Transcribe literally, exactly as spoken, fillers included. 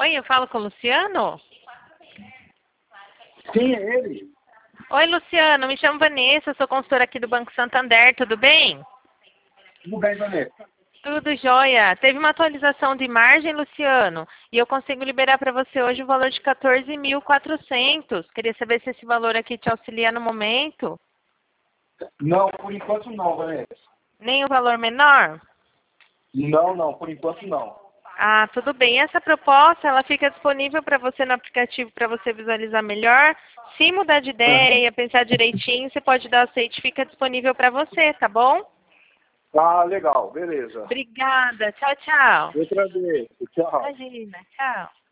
Oi, eu falo com o Luciano? Sim, é ele. Oi, Luciano, me chamo Vanessa, sou consultora aqui do Banco Santander, tudo bem? Tudo bem, Vanessa? Tudo jóia. Teve uma atualização de margem, Luciano, e eu consigo liberar para você hoje o valor de quatorze mil e quatrocentos. Queria saber se esse valor aqui te auxilia no momento. Não, por enquanto não, Vanessa. Nem o valor menor? Não, não, por enquanto não. Ah, tudo bem. Essa proposta, ela fica disponível para você no aplicativo para você visualizar melhor. Se mudar de ideia, pensar direitinho, você pode dar aceite, fica disponível para você, tá bom? Ah, legal, beleza. Obrigada. Tchau, tchau. Outra vez, tchau. Imagina. Tchau.